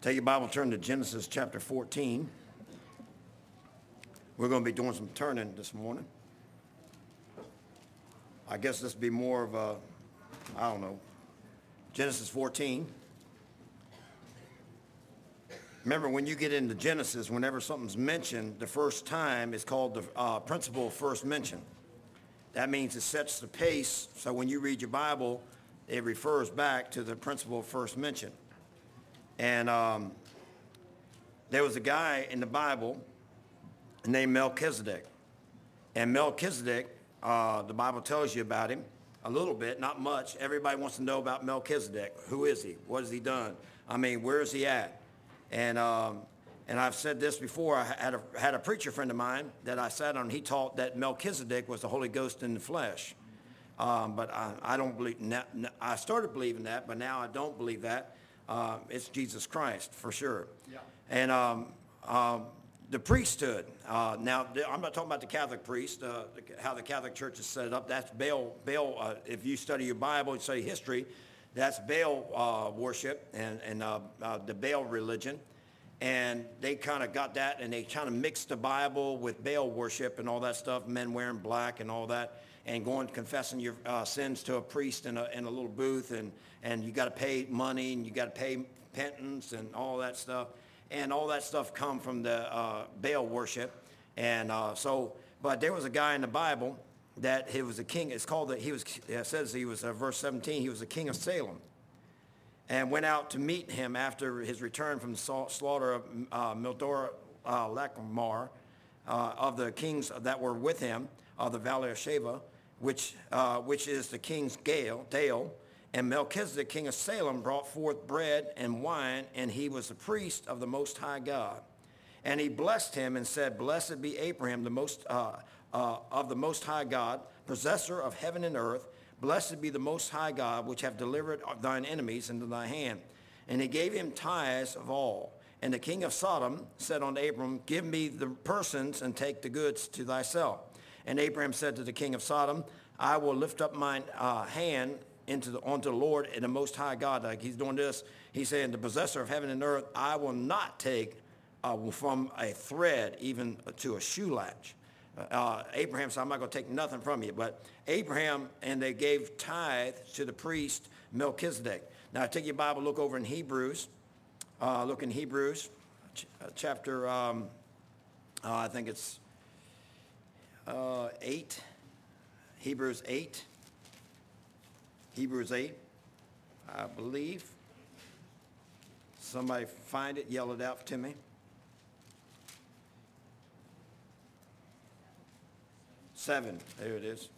Take your Bible, turn to Genesis chapter 14. We're going to be doing some turning this morning. I guess this will be more of a, I don't know, Genesis 14. Remember, when you get into Genesis, whenever something's mentioned the first time, it's called the principle of first mention. That means it sets the pace, so when you read your Bible, it refers back to the principle of first mention. And there was a guy in the Bible named Melchizedek. And Melchizedek, the Bible tells you about him a little bit, not much. Everybody wants to know about Melchizedek. Who is he? What has he done? I mean, where is he at? And I've said this before. I had a preacher friend of mine that I sat on. He taught that Melchizedek was the Holy Ghost in the flesh. But I don't believe. I started believing that, but now I don't believe that. It's Jesus Christ for sure. Yeah. And the priesthood. Now, I'm not talking about the Catholic priest, how the Catholic Church is set up. That's Baal. If you study your Bible and study history, that's Baal worship and the Baal religion. And they kind of got that, and they kind of mixed the Bible with Baal worship and all that stuff, men wearing black and all that, and going confessing your sins to a priest in a little booth, and you got to pay money, and you got to pay penance and all that stuff. And all that stuff come from the Baal worship. And but there was a guy in the Bible that he was a king. It's called that it says he was, verse 17, he was the king of Salem. And went out to meet him after his return from the slaughter of Mildor-Lachmar, of the kings that were with him of the valley of Sheba, which is the king's Dale. And Melchizedek, king of Salem, brought forth bread and wine, and he was the priest of the Most High God. And he blessed him and said, "Blessed be Abraham, of the Most High God, possessor of heaven and earth. Blessed be the Most High God, which have delivered thine enemies into thy hand." And he gave him tithes of all. And the king of Sodom said unto Abram, "Give me the persons, and take the goods to thyself." And Abraham said to the king of Sodom, "I will lift up mine hand unto the Lord and the Most High God." Like he's doing this, he's saying, "The possessor of heaven and earth, I will not take from a thread even to a shoe latch." Abraham said, "I'm not going to take nothing from you." But Abraham, and they gave tithe to the priest Melchizedek. Now take your Bible, look over in Hebrews. Look in Hebrews chapter, I think it's 8. Hebrews 8. Hebrews 8, I believe. Somebody find it, yell it out to me. 7, there it is.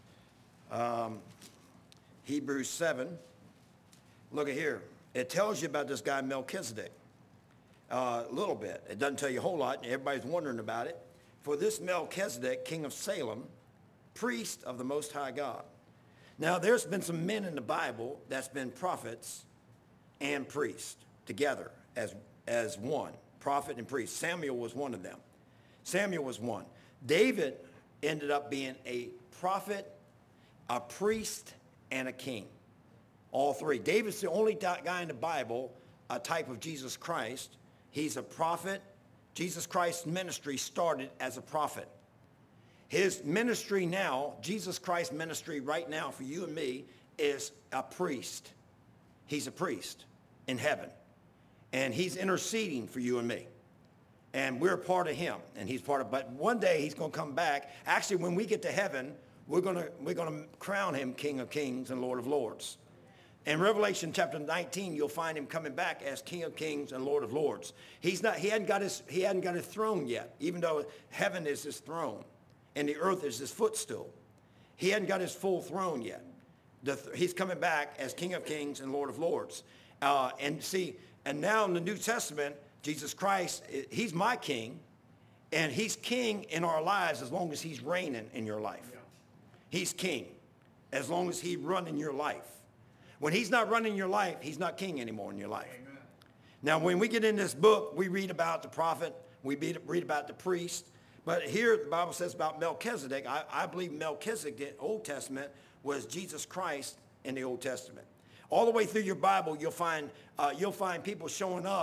Hebrews 7. Look at here. It tells you about this guy Melchizedek a little bit. It doesn't tell you a whole lot, and everybody's wondering about it. For this Melchizedek, king of Salem, priest of the Most High God. Now, there's been some men in the Bible that's been prophets and priests together as one, prophet and priest. Samuel was one of them. Samuel was one. David ended up being a prophet, a priest, and a king. All three. David's the only guy in the Bible, a type of Jesus Christ. He's a prophet. Jesus Christ's ministry started as a prophet. His ministry now, Jesus Christ's ministry right now for you and me, is a priest. He's a priest in heaven. And he's interceding for you and me. And we're part of him. And he's part of, but one day he's going to come back. Actually, when we get to heaven, we're going to crown him King of Kings and Lord of Lords. In Revelation chapter 19, you'll find him coming back as King of Kings and Lord of Lords. He hadn't got his throne yet, even though heaven is his throne. And the earth is his footstool. He hadn't got his full throne yet. He's coming back as King of Kings and Lord of Lords. And now in the New Testament, Jesus Christ, he's my king, and he's king in our lives as long as he's reigning in your life. Yeah. He's king as long as he's running your life. When he's not running your life, he's not king anymore in your life. Amen. Now, when we get in this book, we read about the prophet, we read about the priest. But here the Bible says about Melchizedek. I believe Melchizedek, the Old Testament, was Jesus Christ in the Old Testament. All the way through your Bible, you'll find people showing up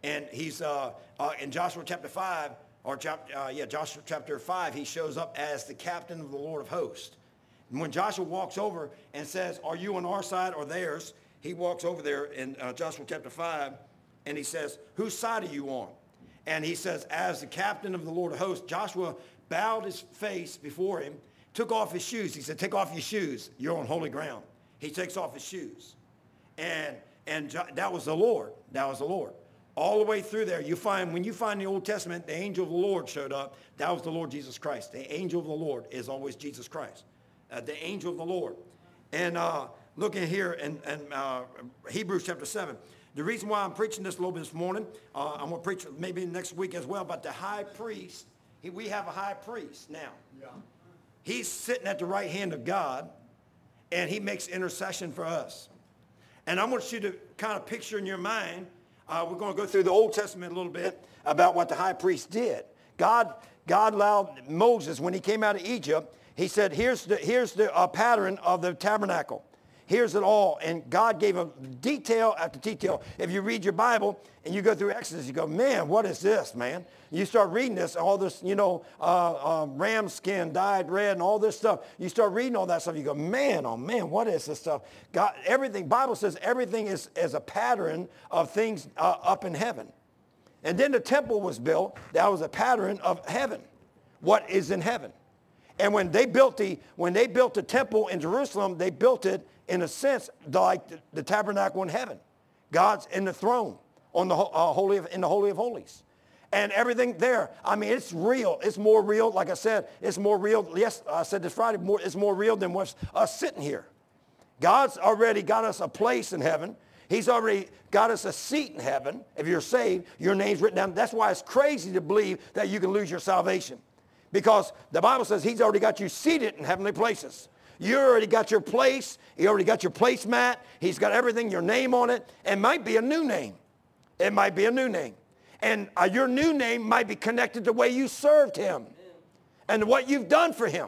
And he's in Joshua chapter 5, Joshua chapter 5, he shows up as the captain of the Lord of hosts. And when Joshua walks over and says, are you on our side or theirs? He walks over there in Joshua chapter 5, and he says, whose side are you on? And he says, as the captain of the Lord of hosts, Joshua bowed his face before him, took off his shoes. He said, take off your shoes. You're on holy ground. He takes off his shoes. And that was the Lord. That was the Lord. All the way through there, when you find the Old Testament, the angel of the Lord showed up. That was the Lord Jesus Christ. The angel of the Lord is always Jesus Christ. The angel of the Lord. And looking here in Hebrews chapter 7. The reason why I'm preaching this a little bit this morning, I'm going to preach maybe next week as well, about the high priest. We have a high priest now. Yeah. He's sitting at the right hand of God, and he makes intercession for us. And I want you to kind of picture in your mind, we're going to go through the Old Testament a little bit about what the high priest did. God allowed Moses, when he came out of Egypt, he said, here's the pattern of the tabernacle. Here's it all. And God gave him detail after detail. If you read your Bible and you go through Exodus, you go, man, what is this, man? You start reading this, all this, ram skin dyed red and all this stuff. You start reading all that stuff. You go, man, oh, man, what is this stuff? God, everything, Bible says everything is a pattern of things up in heaven. And then the temple was built. That was a pattern of heaven. What is in heaven? And when they built the temple in Jerusalem, they built it in a sense like the tabernacle in heaven. God's in the throne in the Holy of Holies. And everything there, I mean, it's real. It's more real. Like I said, it's more real. Yes, I said this Friday, it's more real than what's us sitting here. God's already got us a place in heaven. He's already got us a seat in heaven. If you're saved, your name's written down. That's why it's crazy to believe that you can lose your salvation. Because the Bible says he's already got you seated in heavenly places. You already got your place. You already got your placemat. He's got everything, your name on it. It might be a new name. It might be a new name. And your new name might be connected to the way you served him and what you've done for him.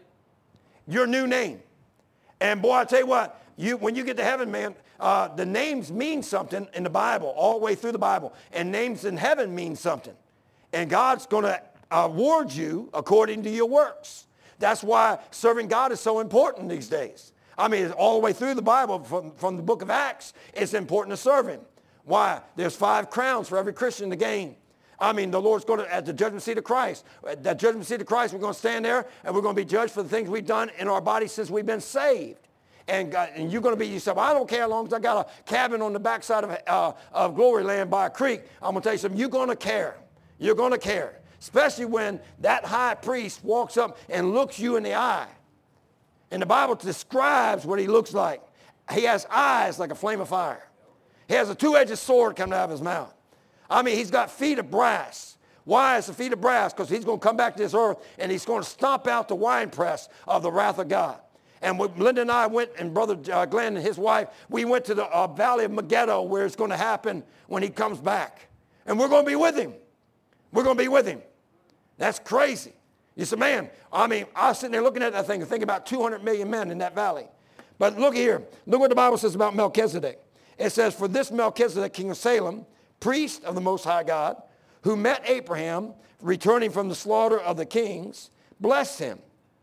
Your new name. And boy, I tell you what, when you get to heaven, man, the names mean something in the Bible, all the way through the Bible. And names in heaven mean something. And God's going to award you according to your works. That's why serving God is so important these days. I mean, all the way through the Bible, from the book of Acts, it's important to serve him. Why? There's 5 crowns for every Christian to gain. I mean, the Lord's going to, at the judgment seat of Christ, at that judgment seat of Christ, we're going to stand there and we're going to be judged for the things we've done in our body since we've been saved. And you're going to be, you say, well, I don't care how long as I got a cabin on the backside of Glory Land by a creek. I'm going to tell you something, you're going to care. You're going to care. Especially when that high priest walks up and looks you in the eye. And the Bible describes what he looks like. He has eyes like a flame of fire. He has a 2-edged sword coming out of his mouth. I mean, he's got feet of brass. Why is the feet of brass? Because he's going to come back to this earth and he's going to stomp out the winepress of the wrath of God. And when Linda and I went, and Brother Glenn and his wife, we went to the Valley of Megiddo, where it's going to happen when he comes back. And we're going to be with him. We're going to be with him. That's crazy. You say, man, I mean, I was sitting there looking at that thing and thinking about 200 million men in that valley. But look here. Look what the Bible says about Melchizedek. It says, for this Melchizedek, king of Salem, priest of the Most High God, who met Abraham, returning from the slaughter of the kings, blessed him.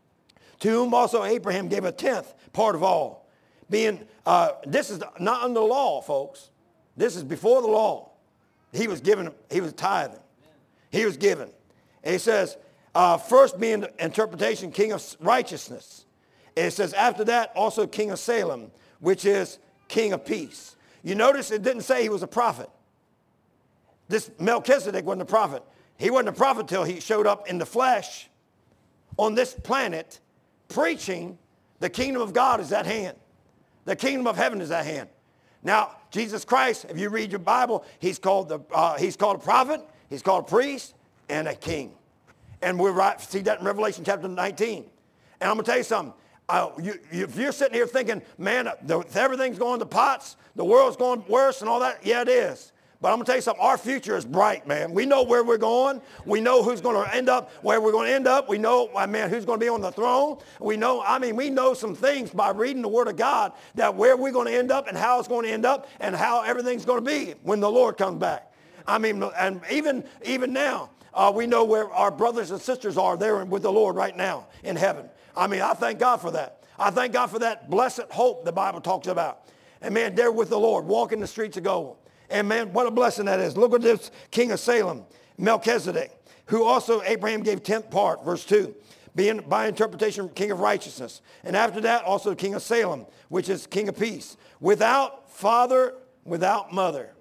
To whom also Abraham gave a 10th part of all. Being, this is not under the law, folks. This is before the law. He was tithing. He was given. And he says, first being the interpretation, king of righteousness. And it says, after that, also king of Salem, which is king of peace. You notice it didn't say he was a prophet. This Melchizedek wasn't a prophet. He wasn't a prophet till he showed up in the flesh on this planet preaching the kingdom of God is at hand. The kingdom of heaven is at hand. Now, Jesus Christ, if you read your Bible, he's called a prophet, he's called a priest, and a king. And we see that in Revelation chapter 19. And I'm going to tell you something. If you're sitting here thinking, man, everything's going to pots, the world's going worse and all that, yeah, it is. But I'm going to tell you something. Our future is bright, man. We know where we're going. We know who's going to end up, where we're going to end up. We know, man, who's going to be on the throne. We know some things by reading the Word of God that where we're going to end up and how it's going to end up and how everything's going to be when the Lord comes back. I mean, and even now, we know where our brothers and sisters are there with the Lord right now in heaven. I mean, I thank God for that. I thank God for that blessed hope the Bible talks about. And man, they're with the Lord, walking the streets of gold. And man, what a blessing that is. Look at this king of Salem, Melchizedek, who also Abraham gave 10th part, verse 2, being by interpretation king of righteousness. And after that, also king of Salem, which is king of peace, without father, without mother.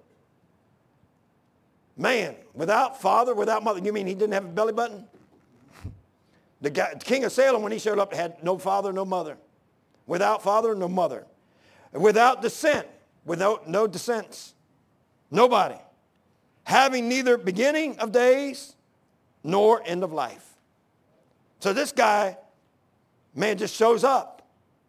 Man, without father, without mother. You mean he didn't have a belly button? The king of Salem, when he showed up, had no father, no mother. Without father, no mother. Without descent, without no descents. Nobody. Having neither beginning of days nor end of life. So this guy, man, just shows up.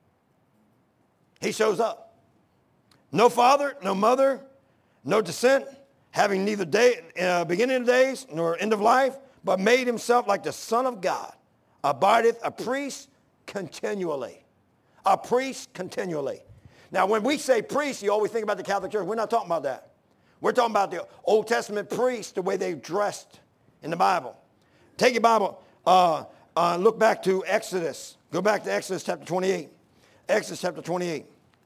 He shows up. No father, no mother, no descent, having neither beginning of days nor end of life, but made himself like the Son of God, abideth a priest continually. A priest continually. Now, when we say priest, you always think about the Catholic Church. We're not talking about that. We're talking about the Old Testament priests, the way they dressed in the Bible. Take your Bible, look back to Exodus. Go back to Exodus chapter 28. Exodus chapter 28.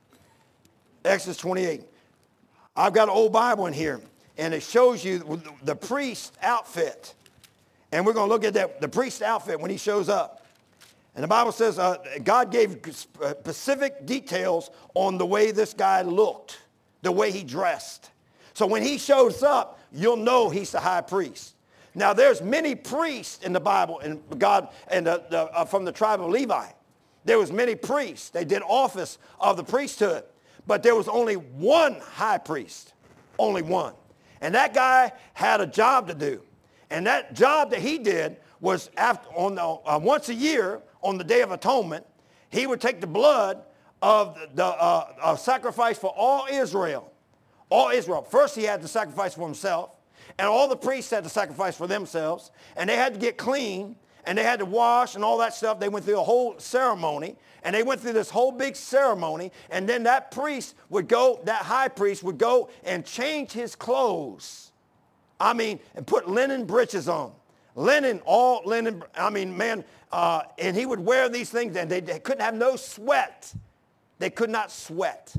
Exodus 28. I've got an old Bible in here, and it shows you the priest outfit. And we're going to look at that, the priest outfit when he shows up. And the Bible says God gave specific details on the way this guy looked, the way he dressed. So when he shows up, you'll know he's the high priest. Now there's many priests in the Bible, and God, and from the tribe of Levi. There was many priests. They did office of the priesthood. But there was only one high priest, only one. And that guy had a job to do. And that job that he did was once a year on the Day of Atonement, he would take the blood of the sacrifice for all Israel. All Israel. First he had to sacrifice for himself, and all the priests had to sacrifice for themselves, and they had to get clean, and they had to wash and all that stuff. They went through a whole ceremony, and they went through this whole big ceremony, and then that priest would go, that high priest would go and change his clothes. I mean, and put linen breeches on. Linen, all linen, I mean, man, and he would wear these things, and they couldn't have no sweat. They could not sweat.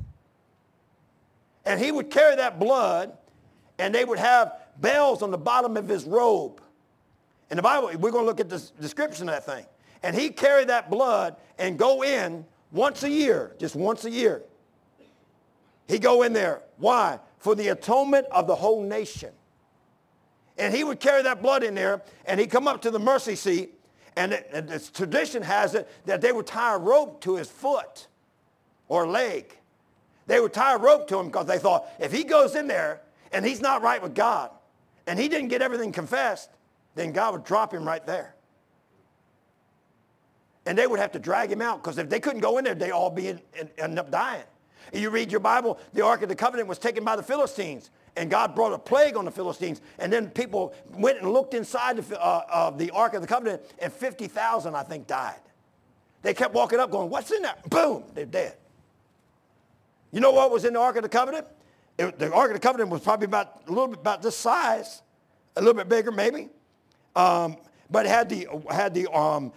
And he would carry that blood, and they would have bells on the bottom of his robe. In the Bible, we're going to look at the description of that thing. And he'd carry that blood and go in once a year, just once a year. He'd go in there. Why? For the atonement of the whole nation. And he would carry that blood in there, and he'd come up to the mercy seat, and the tradition has it that they would tie a rope to his foot or leg. They would tie a rope to him because they thought, if he goes in there and he's not right with God, and he didn't get everything confessed, then God would drop him right there. And they would have to drag him out, because if they couldn't go in there, they'd all end up dying. You read your Bible, the Ark of the Covenant was taken by the Philistines, and God brought a plague on the Philistines, and then people went and looked inside of the Ark of the Covenant, and 50,000, I think, died. They kept walking up going, what's in there? Boom, they're dead. You know what was in the Ark of the Covenant? The Ark of the Covenant was probably a little bit about this size, a little bit bigger maybe, but it had the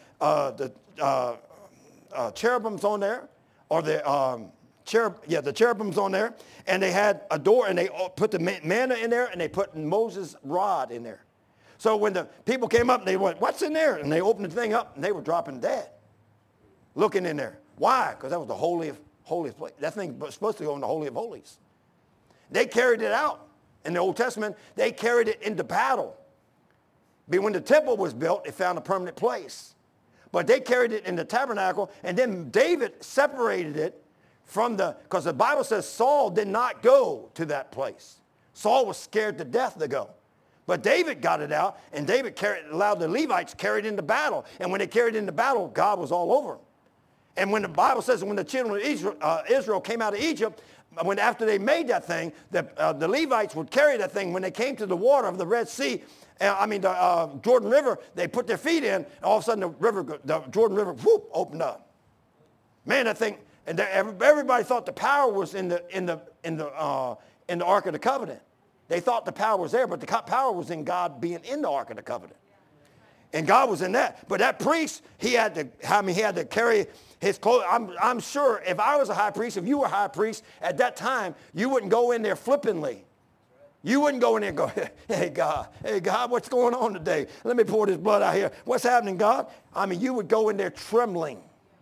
cherubims on there, or the cherubims on there, and they had a door, and they put the manna in there, and they put Moses' rod in there. So when the people came up, they went, what's in there? And they opened the thing up, and they were dropping dead, looking in there. Why? Because that was the holiest place. That thing was supposed to go in the Holy of Holies. They carried it out. In the Old Testament, they carried it into battle. But when the temple was built, it found a permanent place. But they carried it in the tabernacle, and then David separated it because the Bible says Saul did not go to that place. Saul was scared to death to go. But David got it out, and David allowed the Levites carry it into battle. And when they carried it into battle, God was all over them. And when the Bible says when the children of Israel came out of Egypt, after they made that thing, the Levites would carry that thing. When they came to the water of the Red Sea, the Jordan River, they put their feet in, and all of a sudden the Jordan River, whoop, opened up. Man, that thing, and everybody thought the power was in the Ark of the Covenant. They thought the power was there, but the power was in God being in the Ark of the Covenant. And God was in that. But that priest, he had to carry his clothes. I'm sure if I was a high priest, if you were a high priest at that time, you wouldn't go in there flippantly. You wouldn't go in there and go, hey, God, what's going on today? Let me pour this blood out here. What's happening, God? I mean, you would go in there trembling.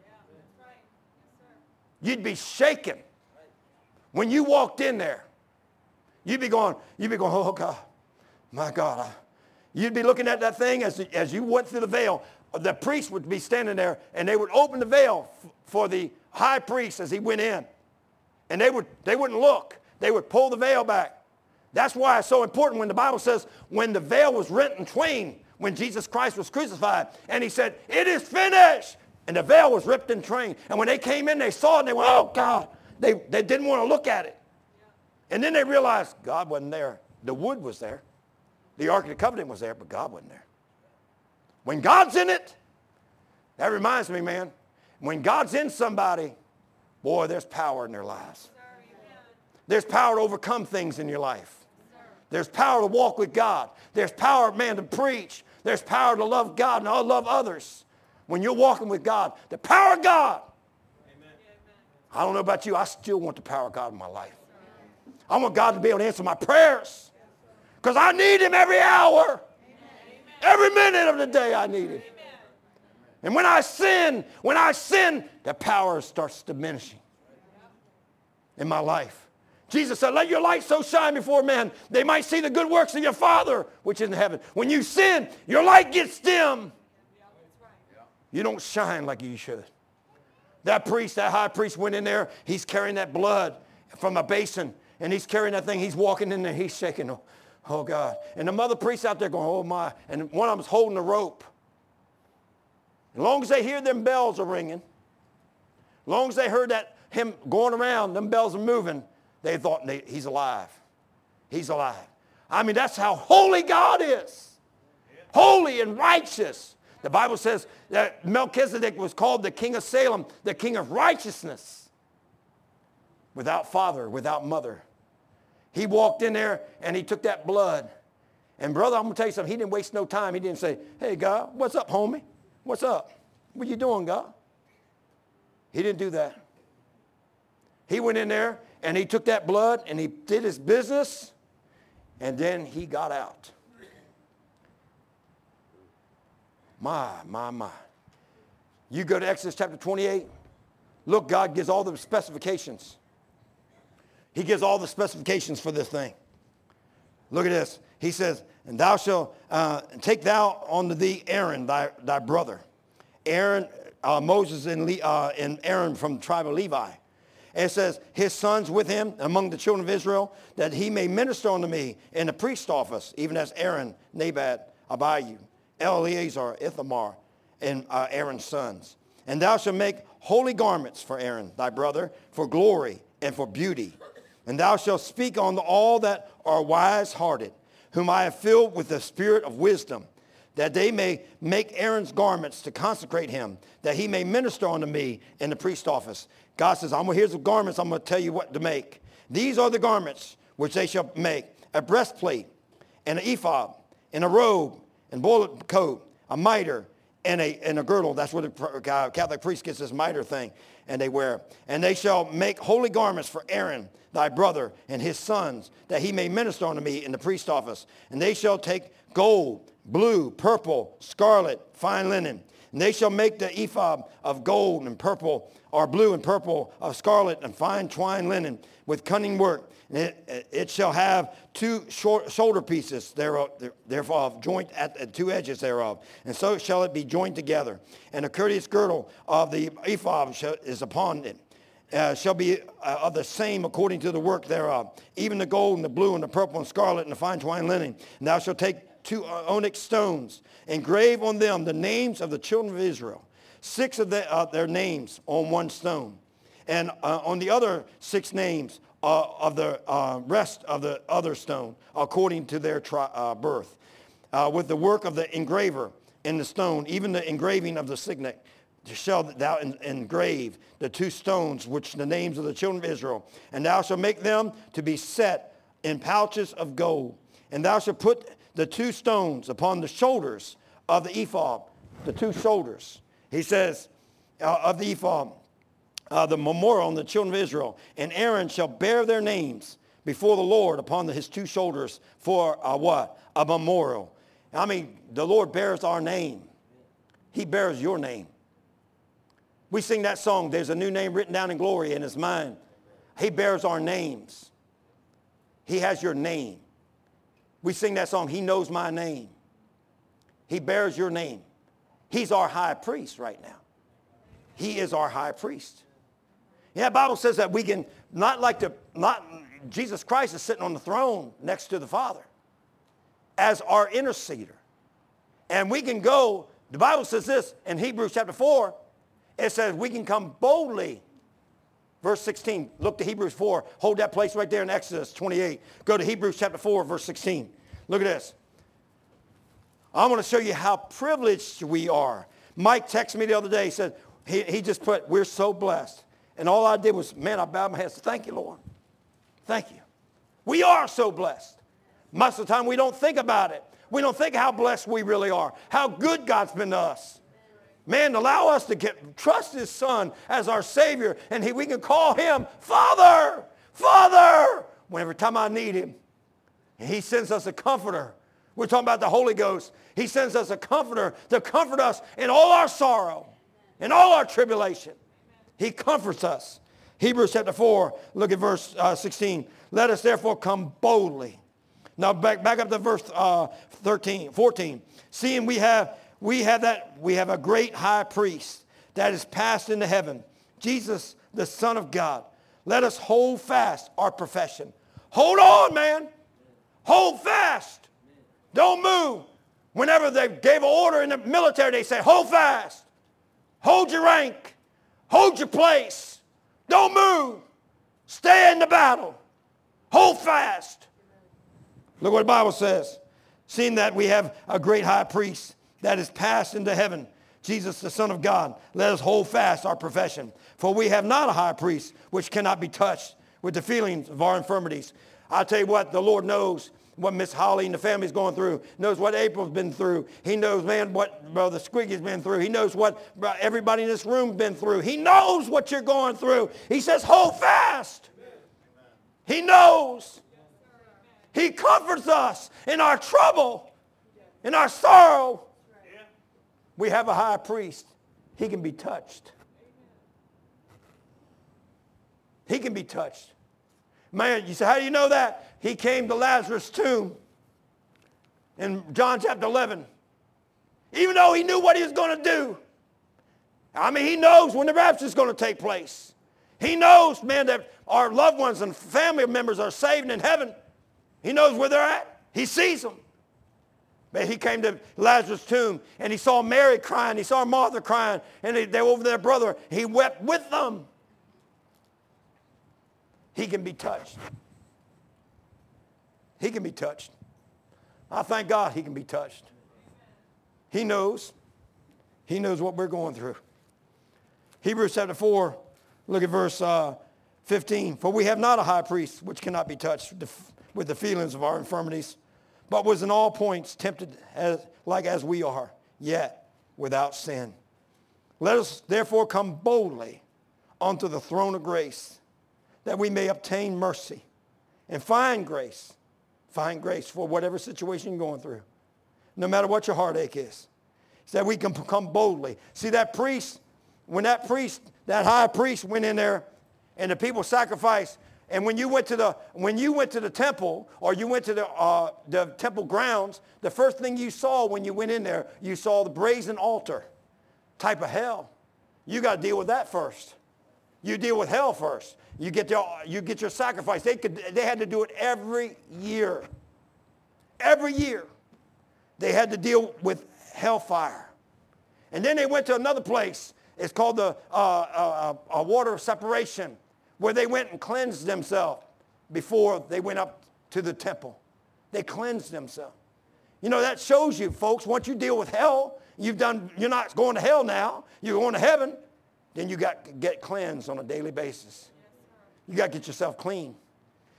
You'd be shaken. When you walked in there, you'd be going, oh, God, my God. You'd be looking at that thing as you went through the veil. The priest would be standing there, and they would open the veil for the high priest as he went in. And they wouldn't look. They would pull the veil back. That's why it's so important when the Bible says when the veil was rent in twain, when Jesus Christ was crucified, and he said, it is finished. And the veil was ripped in twain. And when they came in, they saw it, and they went, oh, God. They didn't want to look at it. And then they realized God wasn't there. The wood was there. The Ark of the Covenant was there, but God wasn't there. When God's in it, that reminds me, man, when God's in somebody, boy, there's power in their lives. There's power to overcome things in your life. There's power to walk with God. There's power, man, to preach. There's power to love God and love others. When you're walking with God, the power of God. Amen. I don't know about you. I still want the power of God in my life. I want God to be able to answer my prayers. Because I need him every hour. Amen. Every minute of the day I need him. Amen. And when I sin, the power starts diminishing in my life. Jesus said, let your light so shine before men, they might see the good works of your Father, which is in heaven. When you sin, your light gets dim. You don't shine like you should. That high priest went in there. He's carrying that blood from a basin, and he's carrying that thing. He's walking in there. He's shaking. Oh, God. And the mother priest out there going, oh, my. And one of them's holding the rope. As long as they hear them bells are ringing, as long as they heard that him going around, them bells are moving, they thought he's alive. He's alive. I mean, that's how holy God is. Holy and righteous. The Bible says that Melchizedek was called the king of Salem, the king of righteousness. Without father, without mother. He walked in there and he took that blood. And brother, I'm going to tell you something. He didn't waste no time. He didn't say, hey, God, what's up, homie? What's up? What you doing, God? He didn't do that. He went in there and he took that blood and he did his business, and then he got out. My. You go to Exodus chapter 28. Look, God gives all the specifications. He gives all the specifications for this thing. Look at this. He says, and thou shalt take thou unto thee Aaron, thy brother. Aaron, Moses and Aaron from the tribe of Levi. And it says, his sons with him among the children of Israel, that he may minister unto me in the priest's office, even as Aaron, Nadab, Abihu, Eleazar, Ithamar, and Aaron's sons. And thou shalt make holy garments for Aaron, thy brother, for glory and for beauty. And thou shalt speak unto all that are wise-hearted, whom I have filled with the spirit of wisdom, that they may make Aaron's garments to consecrate him, that he may minister unto me in the priest's office. God says, here's the garments I'm going to tell you what to make. These are the garments which they shall make: a breastplate, and an ephod, and a robe, and boiled coat, a mitre, and a girdle. That's where the Catholic priest gets this mitre thing, and they wear. And they shall make holy garments for Aaron, thy brother, and his sons, that he may minister unto me in the priest's office. And they shall take gold, blue, purple, scarlet, fine linen. And they shall make the ephod of gold and purple, or blue and purple, of scarlet and fine twined linen, with cunning work. And it shall have two shoulder pieces thereof, joint at the two edges thereof. And so shall it be joined together. And a courteous girdle of the ephod is upon it. Shall be of the same according to the work thereof. Even the gold and the blue and the purple and scarlet and the fine twined linen. And thou shalt take 2 onyx stones, engrave on them the names of the children of Israel. 6 of their names on one stone. And on the other 6 names of the rest of the other stone, according to their birth. With the work of the engraver in the stone, even the engraving of the signet, shall thou engrave the 2 stones, which the names of the children of Israel. And thou shalt make them to be set in pouches of gold. And thou shalt put the 2 stones upon the shoulders of the ephod. The 2 shoulders. He says, of the ephod, the memorial on the children of Israel. And Aaron shall bear their names before the Lord upon his 2 shoulders for a what? A memorial. I mean, the Lord bears our name. He bears your name. We sing that song, there's a new name written down in glory in his mind. He bears our names. He has your name. We sing that song, he knows my name. He bears your name. He's our high priest right now. He is our high priest. Yeah, the Bible says that we can Jesus Christ is sitting on the throne next to the Father as our interceder. And we can go, the Bible says this in Hebrews chapter 4, it says we can come boldly. Verse 16, look to Hebrews 4. Hold that place right there in Exodus 28. Go to Hebrews chapter 4, verse 16. Look at this. I want to show you how privileged we are. Mike texted me the other day. He said, he just put, we're so blessed. And all I did was, man, I bowed my head and said, thank you, Lord. Thank you. We are so blessed. Most of the time we don't think about it. We don't think how blessed we really are, how good God's been to us. Man, allow us to trust his son as our Savior, and we can call him Father, Father, whenever time I need him. And he sends us a comforter. We're talking about the Holy Ghost. He sends us a comforter to comfort us in all our sorrow, in all our tribulation. He comforts us. Hebrews chapter 4, look at verse 16. Let us therefore come boldly. Now back up to verse 14. Seeing we have a great high priest that is passed into heaven, Jesus, the Son of God. Let us hold fast our profession. Hold on, man. Hold fast. Don't move. Whenever they gave an order in the military, they say, hold fast. Hold your rank. Hold your place. Don't move. Stay in the battle. Hold fast. Look what the Bible says. Seeing that we have a great high priest that is passed into heaven, Jesus, the Son of God, let us hold fast our profession. For we have not a high priest which cannot be touched with the feelings of our infirmities. I'll tell you what, the Lord knows what Miss Holly and the family's going through, knows what April's been through. He knows, man, what Brother Squiggy's been through. He knows what everybody in this room's been through. He knows what you're going through. He says, hold fast. He knows. He comforts us in our trouble, in our sorrow. We have a high priest. He can be touched. He can be touched. Man, you say, how do you know that? He came to Lazarus' tomb in John chapter 11. Even though he knew what he was going to do. I mean, he knows when the rapture is going to take place. He knows, man, that our loved ones and family members are saved in heaven. He knows where they're at. He sees them. But he came to Lazarus' tomb, and he saw Mary crying. He saw Martha crying, and they were over their brother. He wept with them. He can be touched. He can be touched. I thank God he can be touched. He knows. He knows what we're going through. Hebrews chapter 4, look at verse 15. For we have not a high priest which cannot be touched with the feelings of our infirmities, but was in all points tempted as we are, yet without sin. Let us therefore come boldly unto the throne of grace, that we may obtain mercy and find grace for whatever situation you're going through, no matter what your heartache is, so that we can come boldly. See, that priest, when that high priest went in there and the people sacrificed, and when you went to the temple, or you went to the temple grounds, the first thing you saw when you went in there, you saw the brazen altar type of hell. You got to deal with that first. You deal with hell first. You get your sacrifice. They had to do it every year. Every year. They had to deal with hellfire. And then they went to another place. It's called the water of separation, where they went and cleansed themselves before they went up to the temple. They cleansed themselves. You know, that shows you, folks, once you deal with hell, you're not going to hell now. You're going to heaven. Then you got to get cleansed on a daily basis. You got to get yourself clean.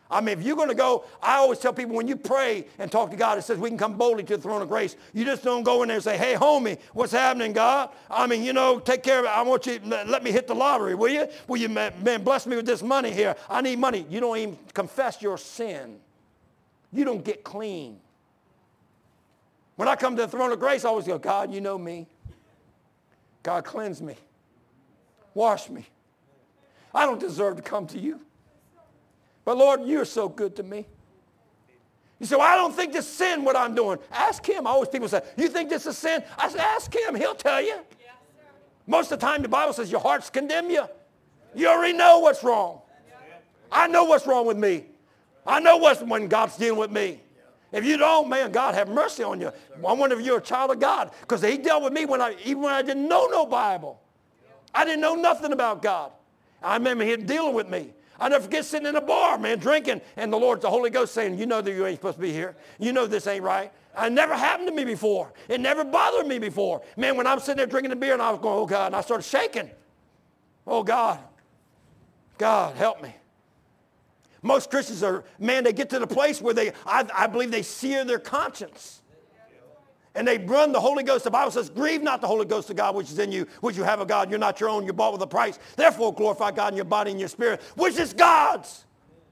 I mean, if you're going to go, I always tell people when you pray and talk to God, it says we can come boldly to the throne of grace. You just don't go in there and say, hey, homie, what's happening, God? I mean, take care of it. I want you, let me hit the lottery, will you? Will you, man, bless me with this money here? I need money. You don't even confess your sin. You don't get clean. When I come to the throne of grace, I always go, God, you know me. God, cleanse me. Wash me. I don't deserve to come to you. But Lord, you're so good to me. You say, well, I don't think this is sin what I'm doing. Ask him. Always people say, you think this is sin? I say, ask him. He'll tell you. Yes, most of the time the Bible says your hearts condemn you. You already know what's wrong. I know what's wrong with me. I know what's when God's dealing with me. If you don't, man, God have mercy on you. I wonder if you're a child of God. Because he dealt with me even when I didn't know no Bible. I didn't know nothing about God. I remember him dealing with me. I never forget sitting in a bar, man, drinking, and the Holy Ghost saying, you know that you ain't supposed to be here. You know this ain't right. It never happened to me before. It never bothered me before. Man, when I'm sitting there drinking the beer and I was going, oh, God, and I started shaking. Oh, God. God, help me. Most Christians are, man, they get to the place where I believe they sear their conscience. And they run the Holy Ghost. The Bible says, grieve not the Holy Ghost of God, which is in you, which you have of God. You're not your own. You're bought with a price. Therefore, glorify God in your body and your spirit, which is God's.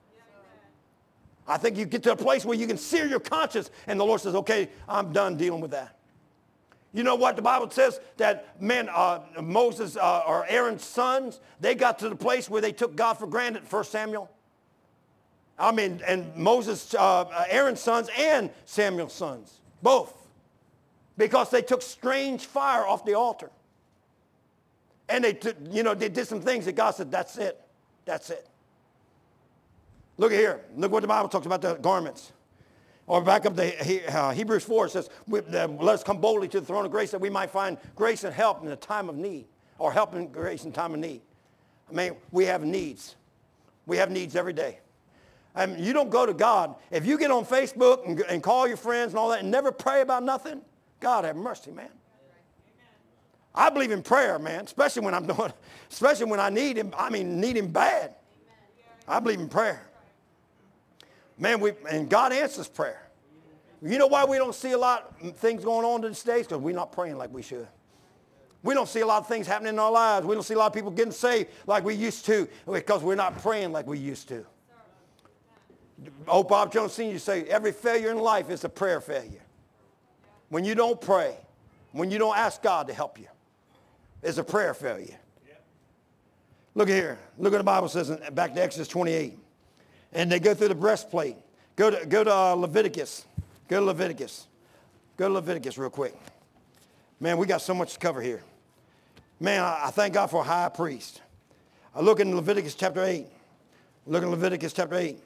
I think you get to a place where you can sear your conscience. And the Lord says, okay, I'm done dealing with that. You know what? The Bible says that, man, Moses or Aaron's sons, they got to the place where they took God for granted, 1 Samuel. I mean, and Moses, Aaron's sons and Samuel's sons, both. Because they took strange fire off the altar. And they did some things that God said, that's it. That's it. Look at here. Look what the Bible talks about the garments. Or back up to Hebrews 4, it says, let us come boldly to the throne of grace that we might find grace and help in the time of need. Or help and grace in time of need. I mean, we have needs. We have needs every day. I mean, you don't go to God. If you get on Facebook and call your friends and all that and never pray about nothing, God have mercy, man. I believe in prayer, man, especially when I need him. I mean, need him bad. I believe in prayer. Man, and God answers prayer. You know why we don't see a lot of things going on these days? Because we're not praying like we should. We don't see a lot of things happening in our lives. We don't see a lot of people getting saved like we used to because we're not praying like we used to. Old Bob Jones Sr. say every failure in life is a prayer failure. When you don't pray, when you don't ask God to help you, it's a prayer failure. Look here. Look what the Bible says back to Exodus 28. And they go through the breastplate. Go to Leviticus. Go to Leviticus. Go to Leviticus real quick. Man, we got so much to cover here. Man, I thank God for a high priest. I look in Leviticus chapter 8. Look in Leviticus chapter 8.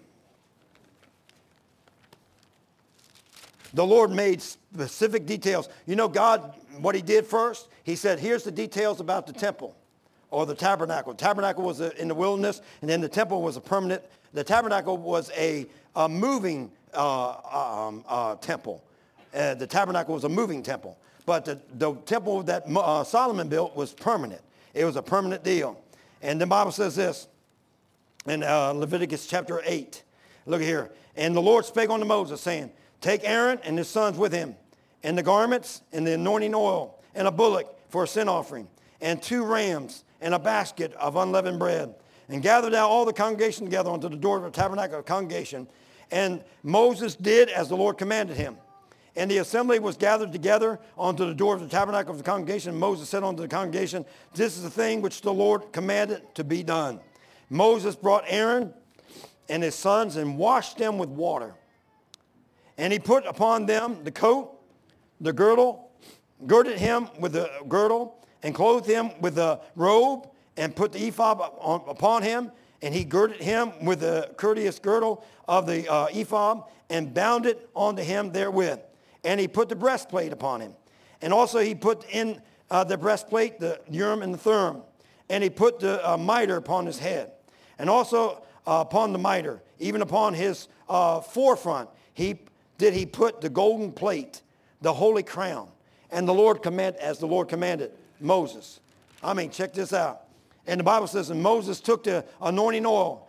The Lord made specific details. You know God, what he did first? He said, here's the details about the temple or the tabernacle. The tabernacle was in the wilderness, and then the temple was a permanent. The tabernacle was a moving temple. The tabernacle was a moving temple. But the temple that Solomon built was permanent. It was a permanent deal. And the Bible says this in Leviticus chapter 8. Look here. And the Lord spake unto Moses, saying, take Aaron and his sons with him, and the garments, and the anointing oil, and a bullock for a sin offering, and 2 rams, and a basket of unleavened bread. And gather thou all the congregation together unto the door of the tabernacle of the congregation. And Moses did as the Lord commanded him. And the assembly was gathered together unto the door of the tabernacle of the congregation. And Moses said unto the congregation, this is the thing which the Lord commanded to be done. Moses brought Aaron and his sons and washed them with water. And he put upon them the coat, the girdle, girded him with the girdle, and clothed him with the robe, and put the ephod upon him. And he girded him with the courteous girdle of the ephod, and bound it onto him therewith. And he put the breastplate upon him. And also he put in the breastplate the Urim and the Thummim. And he put the mitre upon his head. And also upon the mitre, even upon his forefront, he put the golden plate, the holy crown. And the Lord commanded Moses. I mean, check this out. And the Bible says, and Moses took the anointing oil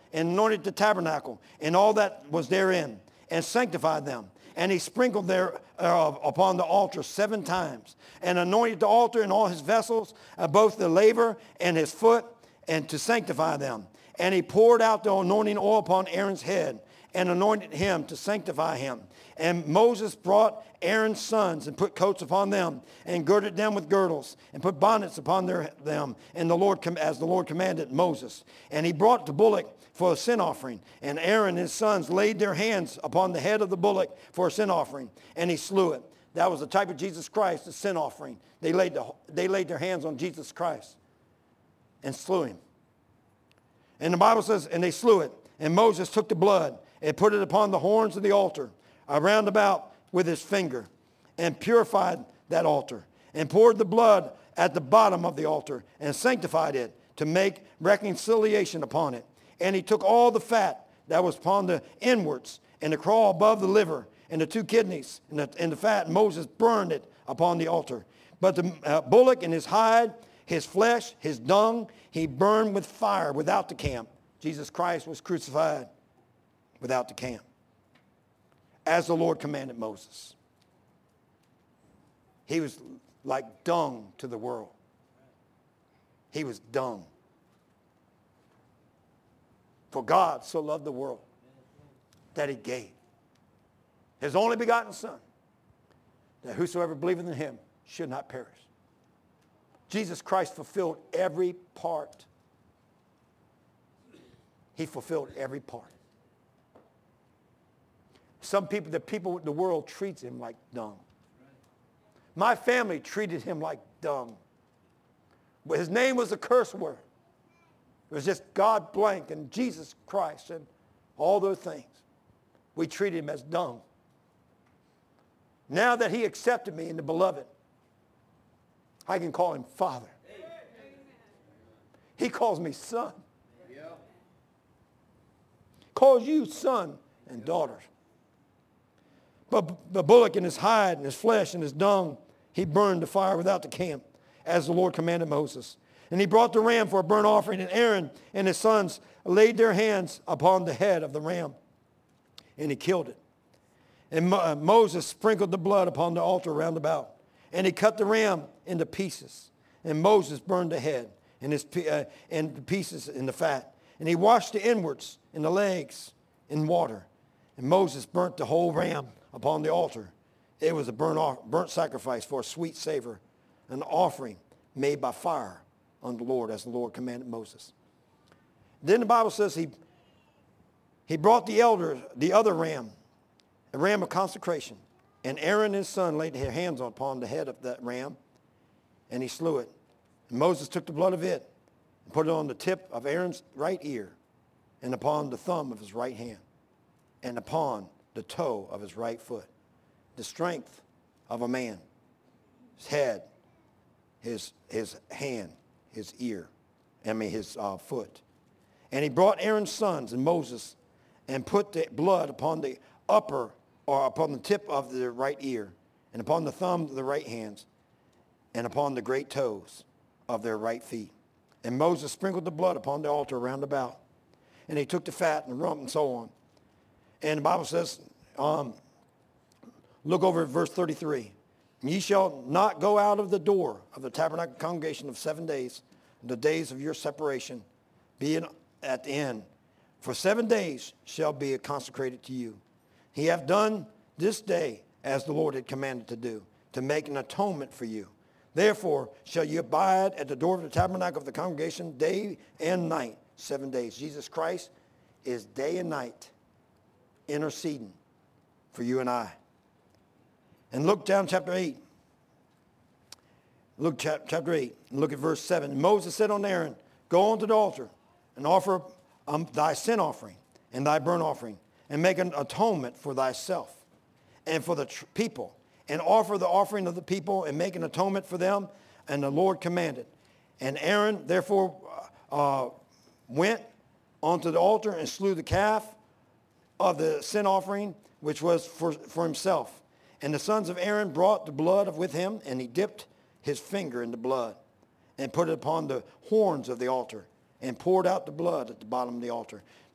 and anointed the tabernacle and all that was therein, and sanctified them. And he sprinkled there upon the altar 7 times, and anointed the altar and all his vessels, both the laver and his foot, and to sanctify them. And he poured out the anointing oil upon Aaron's head, and anointed him to sanctify him. And Moses brought Aaron's sons and put coats upon them, and girded them with girdles, and put bonnets upon them, and as the Lord commanded Moses. And he brought the bullock for a sin offering, and Aaron and his sons laid their hands upon the head of the bullock for a sin offering, and he slew it. That was the type of Jesus Christ, the sin offering. They laid their hands on Jesus Christ and slew him. And the Bible says, and they slew it. And Moses took the blood and put it upon the horns of the altar, around about with his finger, and purified that altar, and poured the blood at the bottom of the altar, and sanctified it to make reconciliation upon it. And he took all the fat that was upon the inwards, and the craw above the liver, and the 2 kidneys, and the fat, and Moses burned it upon the altar. But the bullock and his hide, his flesh, his dung, he burned with fire without the camp. Jesus Christ was crucified without the camp, as the Lord commanded Moses. He was like dung to the world. He was dung. For God so loved the world that he gave his only begotten Son, that whosoever believeth in him should not perish. Jesus Christ fulfilled every part. He fulfilled every part. The world treats him like dung. My family treated him like dung. But his name was a curse word. It was just God blank and Jesus Christ and all those things. We treated him as dung. Now that he accepted me in the beloved, I can call him Father. He calls me son. Calls you son and daughters. But the bullock and his hide and his flesh and his dung, he burned the fire without the camp, as the Lord commanded Moses. And he brought the ram for a burnt offering, and Aaron and his sons laid their hands upon the head of the ram, and he killed it. And Moses sprinkled the blood upon the altar round about, and he cut the ram into pieces. And Moses burned the head and the pieces in the fat. And he washed the inwards and the legs in water. And Moses burnt the whole ram upon the altar. It was a burnt sacrifice for a sweet savor, an offering made by fire unto the Lord, as the Lord commanded Moses. Then the Bible says he brought the other ram, a ram of consecration. And Aaron and his son laid their hands upon the head of that ram, and he slew it. And Moses took the blood of it and put it on the tip of Aaron's right ear, and upon the thumb of his right hand, and upon the toe of his right foot. The strength of a man, his head, his hand, his ear, his foot. And he brought Aaron's sons and Moses, and put the blood upon the upon the tip of the right ear, and upon the thumb of the right hands, and upon the great toes of their right feet. And Moses sprinkled the blood upon the altar round about. And he took the fat and the rump and so on. And the Bible says, look over at verse 33. Ye shall not go out of the door of the tabernacle congregation of 7 days, the days of your separation, being at the end. For 7 days shall be consecrated to you. He hath done this day as the Lord had commanded to do, to make an atonement for you. Therefore shall you abide at the door of the tabernacle of the congregation day and night, 7 days. Jesus Christ is day and night interceding for you and I. And look down chapter 8. Look chapter 8, and look at verse 7. Moses said unto Aaron, go unto the altar and offer thy sin offering and thy burnt offering, and make an atonement for thyself and for the people, and offer the offering of the people, and make an atonement for them. And the Lord commanded. And Aaron therefore went onto the altar and slew the calf of the sin offering, which was for himself. And the sons of Aaron brought the blood with him, and he dipped his finger in the blood, and put it upon the horns of the altar, and poured out the blood at the bottom of the altar.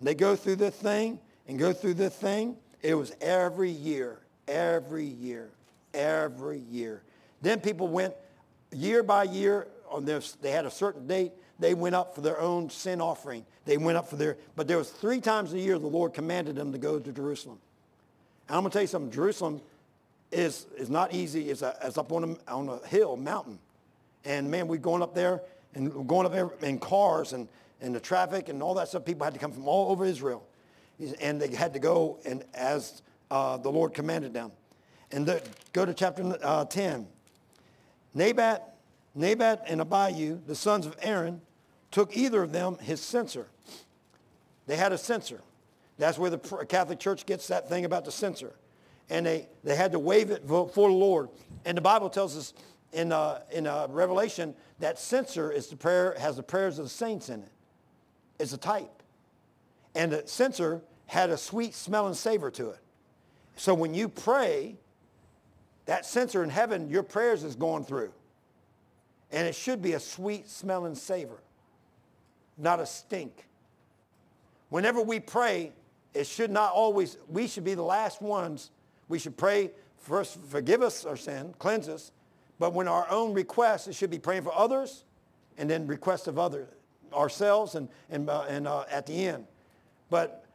They go through this thing and go through this thing. It was every year, every year, every year. Then people went year by year. They had a certain date. They went up for their own sin offering. They went up for but there was 3 times a year the Lord commanded them to go to Jerusalem. And I'm going to tell you something. Jerusalem is not easy. It's up on a hill, mountain. And man, we're going up there and going up there in cars and the traffic and all that stuff. People had to come from all over Israel. And they had to go and as the Lord commanded them. And go to chapter 10. Nabat and Abihu, the sons of Aaron, took either of them his censer. They had a censer. That's where the Catholic Church gets that thing about the censer. And they had to wave it for the Lord. And the Bible tells us in Revelation that censer is has the prayers of the saints in it. It's a type. And the censer had a sweet smell and savor to it. So when you pray, that censer in heaven, your prayers is going through. And it should be a sweet smell and savor, not a stink. Whenever we pray, it should not always, we should be the last ones. We should pray first, forgive us our sin, cleanse us. But when our own requests, it should be praying for others and then requests of others, ourselves and at the end. But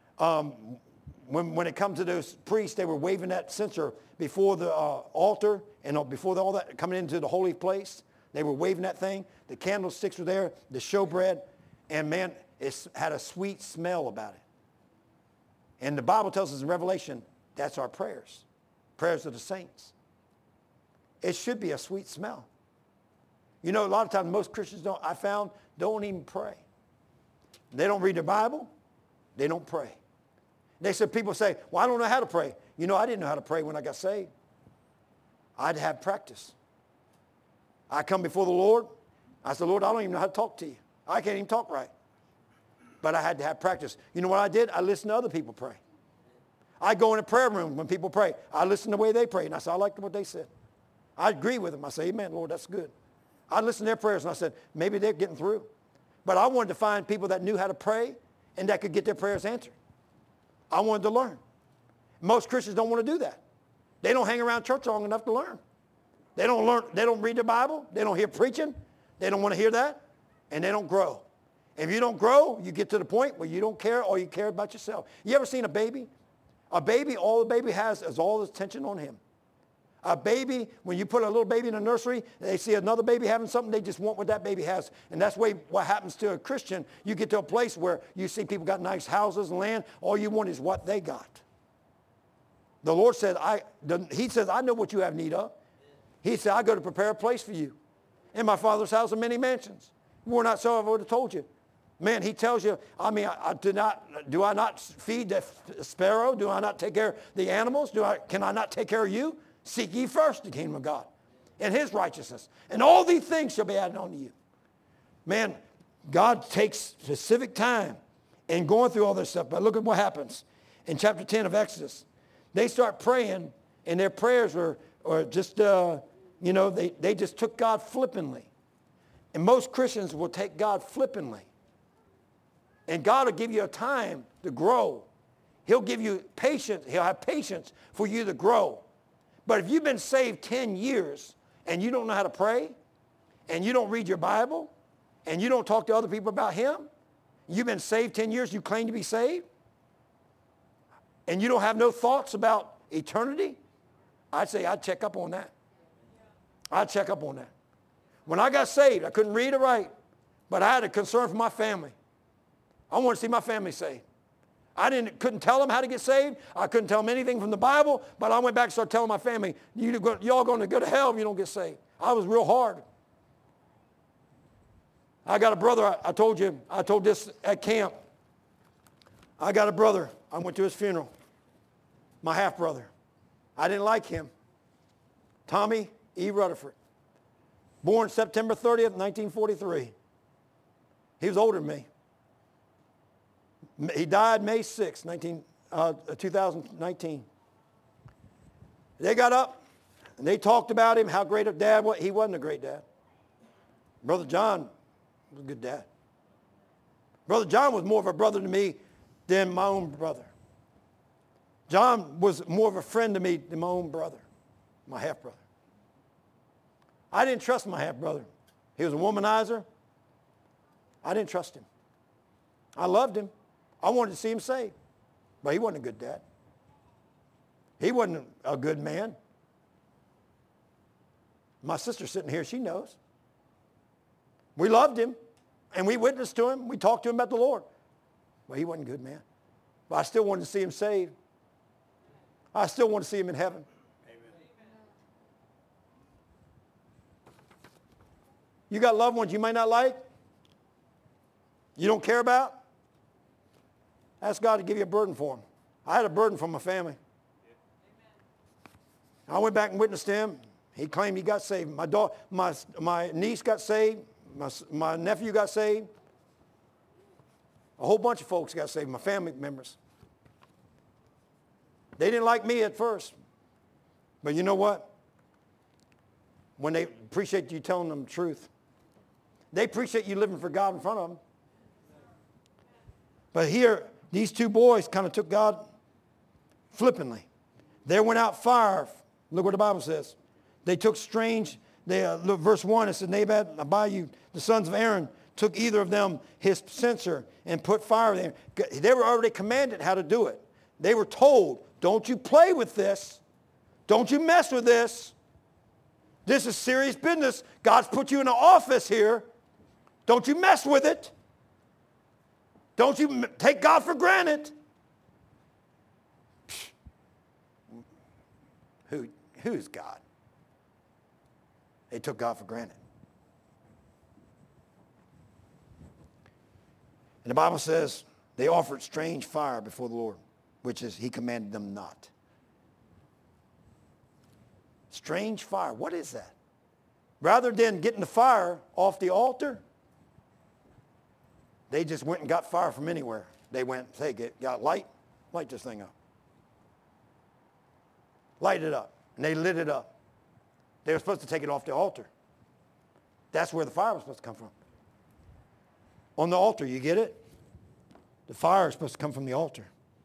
when it comes to those priests, they were waving that censer before the altar and before all that, coming into the holy place. They were waving that thing. The candlesticks were there, the showbread, and man, it had a sweet smell about it. And the Bible tells us in Revelation, that's our prayers. Prayers of the saints. It should be a sweet smell. You know, a lot of times most Christians don't even pray. They don't read the Bible. They don't pray. People say, well, I don't know how to pray. You know, I didn't know how to pray when I got saved. I'd have practice. I come before the Lord. I said, Lord, I don't even know how to talk to you. I can't even talk right. But I had to have practice. You know what I did? I listened to other people pray. I go in a prayer room when people pray. I listen to the way they pray. And I said, I liked what they said. I agree with them. I say, amen, Lord, that's good. I listened to their prayers and I said, maybe they're getting through. But I wanted to find people that knew how to pray and that could get their prayers answered. I wanted to learn. Most Christians don't want to do that. They don't hang around church long enough to learn. They don't learn. They don't read the Bible. They don't hear preaching. They don't want to hear that. And they don't grow. If you don't grow, you get to the point where you don't care or you care about yourself. You ever seen a baby? A baby, all the baby has is all the attention on him. A baby, when you put a little baby in a nursery, they see another baby having something, they just want what that baby has. And that's what happens to a Christian. You get to a place where you see people got nice houses and land. All you want is what they got. The Lord said, He says, I know what you have need of. He said, I go to prepare a place for you. In my Father's house are many mansions. Were not so, I would have told you. Man, He tells you, do I not feed the sparrow? Do I not take care of the animals? Can I not take care of you? Seek ye first the kingdom of God and His righteousness. And all these things shall be added unto you. Man, God takes specific time in going through all this stuff. But look at what happens in chapter 10 of Exodus. They start praying, and their prayers were just, they just took God flippantly. And most Christians will take God flippantly. And God will give you a time to grow. He'll give you patience. He'll have patience for you to grow. But if you've been saved 10 years and you don't know how to pray, and you don't read your Bible, and you don't talk to other people about Him, you've been saved 10 years, you claim to be saved, and you don't have no thoughts about eternity, I'd say I'd check up on that. I'd check up on that. When I got saved, I couldn't read or write, but I had a concern for my family. I wanted to see my family saved. Couldn't tell them how to get saved. I couldn't tell them anything from the Bible, but I went back and started telling my family, y'all going to go to hell if you don't get saved. I was real hard. I got a brother, I told this at camp. I got a brother. I went to his funeral. My half-brother. I didn't like him. Tommy E. Rutherford. Born September 30th, 1943. He was older than me. He died May 6, 2019. They got up and they talked about him, how great a dad was. He wasn't a great dad. Brother John was a good dad. Brother John was more of a brother to me than my own brother. John was more of a friend to me than my own brother, my half-brother. I didn't trust my half-brother. He was a womanizer. I didn't trust him. I loved him. I wanted to see him saved. But he wasn't a good dad. He wasn't a good man. My sister sitting here, she knows. We loved him, and we witnessed to him. We talked to him about the Lord. But he wasn't a good man. But I still wanted to see him saved. I still want to see him in heaven. You got loved ones you might not like? You don't care about? Ask God to give you a burden for them. I had a burden for my family. I went back and witnessed to him. He claimed he got saved. My niece got saved. My nephew got saved. A whole bunch of folks got saved, my family members. They didn't like me at first. But you know what? When they appreciate you telling them the truth. They appreciate you living for God in front of them. But here, these two boys kind of took God flippantly. There went out fire. Look what the Bible says. They took look, verse 1, it says, Nadab and Abihu, the sons of Aaron, took either of them his censer and put fire there. They were already commanded how to do it. They were told, don't you play with this. Don't you mess with this. This is serious business. God's put you in an office here. Don't you mess with it. Don't you take God for granted. Who's God? They took God for granted. And the Bible says they offered strange fire before the Lord, which is he commanded them not. Strange fire. What is that? Rather than getting the fire off the altar, they just went and got fire from anywhere. They went, hey, got light this thing up. Light it up. And they lit it up. They were supposed to take it off the altar. That's where the fire was supposed to come from. On the altar, you get it? The fire is supposed to come from the altar.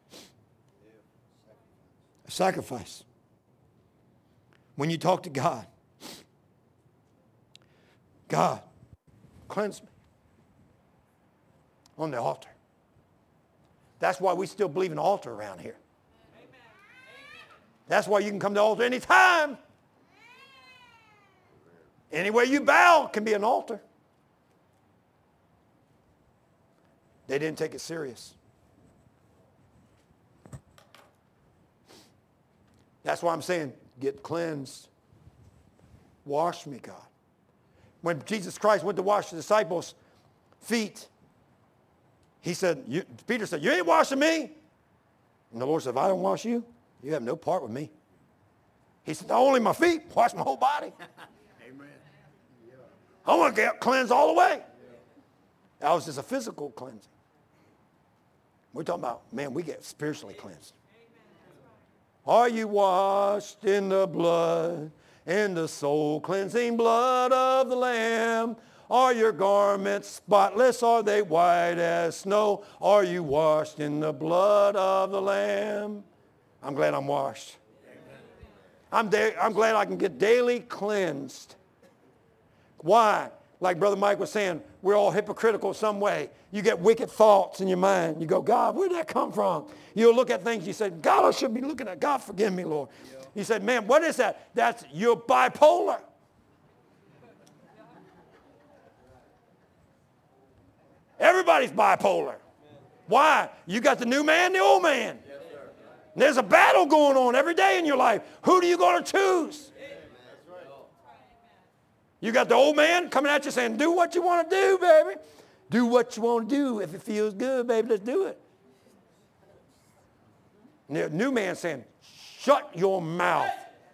A sacrifice. When you talk to God, God, cleanse me. On the altar. That's why we still believe in the altar around here. That's why you can come to the altar anytime. Anywhere you bow can be an altar. They didn't take it serious. That's why I'm saying, get cleansed. Wash me, God. When Jesus Christ went to wash the disciples' feet, Peter said, you ain't washing me. And the Lord said, if I don't wash you, you have no part with me. He said, not only my feet, wash my whole body. Amen. I want to get cleansed all the way. That was just a physical cleansing. We're talking about, man, we get spiritually cleansed. Are you washed in the blood, in the soul-cleansing blood of the Lamb? Are your garments spotless? Are they white as snow? Are you washed in the blood of the Lamb? I'm glad I'm washed. I'm glad I can get daily cleansed. Why? Like Brother Mike was saying, we're all hypocritical some way. You get wicked thoughts in your mind. You go, God, where did that come from? You'll look at things, you say, God, I should be looking at God, forgive me, Lord. You said, man, what is that? You're bipolar. Everybody's bipolar. Why? You got the new man, the old man. And there's a battle going on every day in your life. Who do you going to choose? You got the old man coming at you saying, do what you want to do, baby. Do what you want to do. If it feels good, baby, let's do it. And the new man saying, shut your mouth.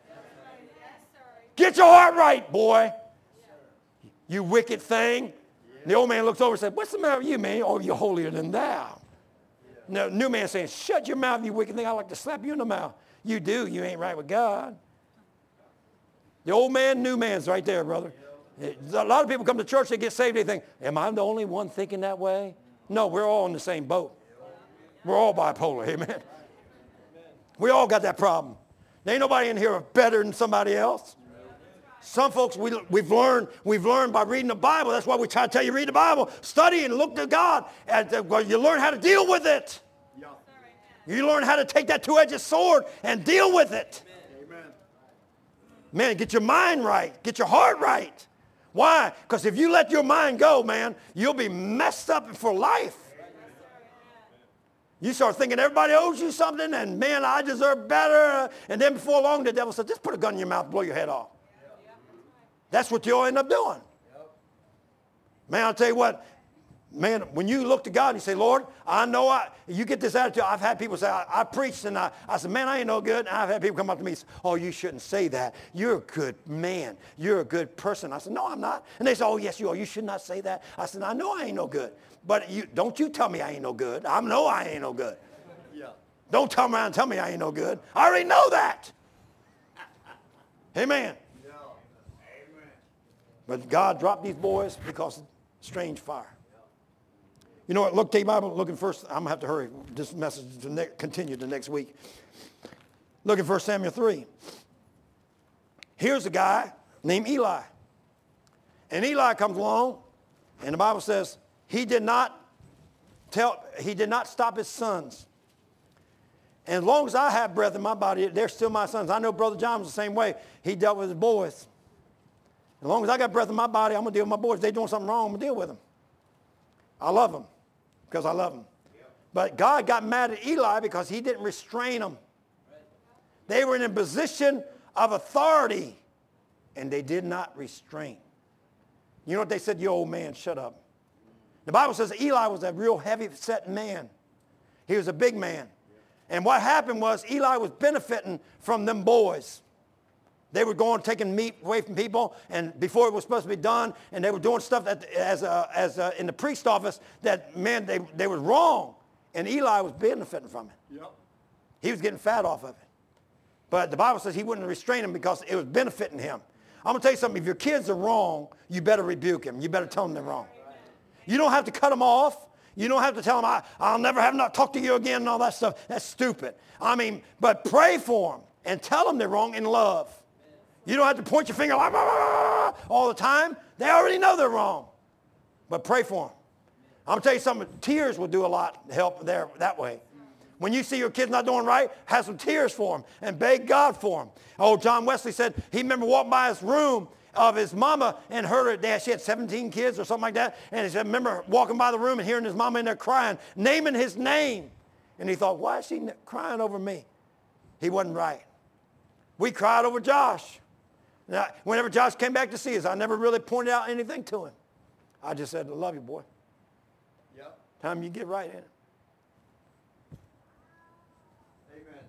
Get your heart right, boy. You wicked thing. And the old man looks over and said, what's the matter with you, man? Oh, you're holier than thou. And the new man saying, shut your mouth, you wicked thing. I'd like to slap you in the mouth. You do. You ain't right with God. The old man, new man's right there, brother. A lot of people come to church, they get saved, they think, am I the only one thinking that way? No, we're all in the same boat. We're all bipolar, amen. We all got that problem. There ain't nobody in here better than somebody else. Some folks we've learned by reading the Bible. That's why we try to tell you read the Bible, study and look to God. Well, you learn how to deal with it. You learn how to take that two-edged sword and deal with it. Man, get your mind right. Get your heart right. Why? Because if you let your mind go, man, you'll be messed up for life. You start thinking everybody owes you something and, man, I deserve better. And then before long, the devil says, just put a gun in your mouth, blow your head off. That's what you'll end up doing. Man, I'll tell you what. Man, when you look to God and you say, Lord, I know you get this attitude. I've had people say, I preached and I said, man, I ain't no good. And I've had people come up to me and say, oh, you shouldn't say that. You're a good man. You're a good person. I said, no, I'm not. And they say, oh, yes, you are. You should not say that. I said, I know I ain't no good. But don't you tell me I ain't no good. I know I ain't no good. Yeah. Don't come around and tell me I ain't no good. I already know that. Amen. Yeah. Amen. But God dropped these boys because of strange fire. You know what? Look, take your Bible. Look in first. I'm going to have to hurry. This message to continue the next week. Look at 1 Samuel 3. Here's a guy named Eli. And Eli comes along, and the Bible says he did not stop his sons. And as long as I have breath in my body, they're still my sons. I know Brother John was the same way. He dealt with his boys. As long as I got breath in my body, I'm going to deal with my boys. If they're doing something wrong, I'm going to deal with them. I love them because I love them. But God got mad at Eli because he didn't restrain them. They were in a position of authority, and they did not restrain. You know what they said? You old man, shut up. The Bible says Eli was a real heavy-set man. He was a big man. And what happened was Eli was benefiting from them boys. They were going, taking meat away from people, and before it was supposed to be done, and they were doing stuff that, in the priest office that, man, they were wrong. And Eli was benefiting from it. Yep. He was getting fat off of it. But the Bible says he wouldn't restrain them because it was benefiting him. I'm going to tell you something. If your kids are wrong, you better rebuke them. You better tell them they're wrong. You don't have to cut them off. You don't have to tell them, I'll never have not talk to you again and all that stuff. That's stupid. I mean, but pray for them and tell them they're wrong in love. You don't have to point your finger like, all the time. They already know they're wrong. But pray for them. I'm going to tell you something. Tears will do a lot to help there that way. When you see your kids not doing right, have some tears for them and beg God for them. Oh, John Wesley said he remember walking by his room of his mama and heard her dad. She had 17 kids or something like that. And he said, remember walking by the room and hearing his mama in there crying, naming his name. And he thought, why is she crying over me? He wasn't right. We cried over Josh. Now, whenever Josh came back to see us, I never really pointed out anything to him. I just said, I love you, boy. Yep. Time you get right in it. Amen.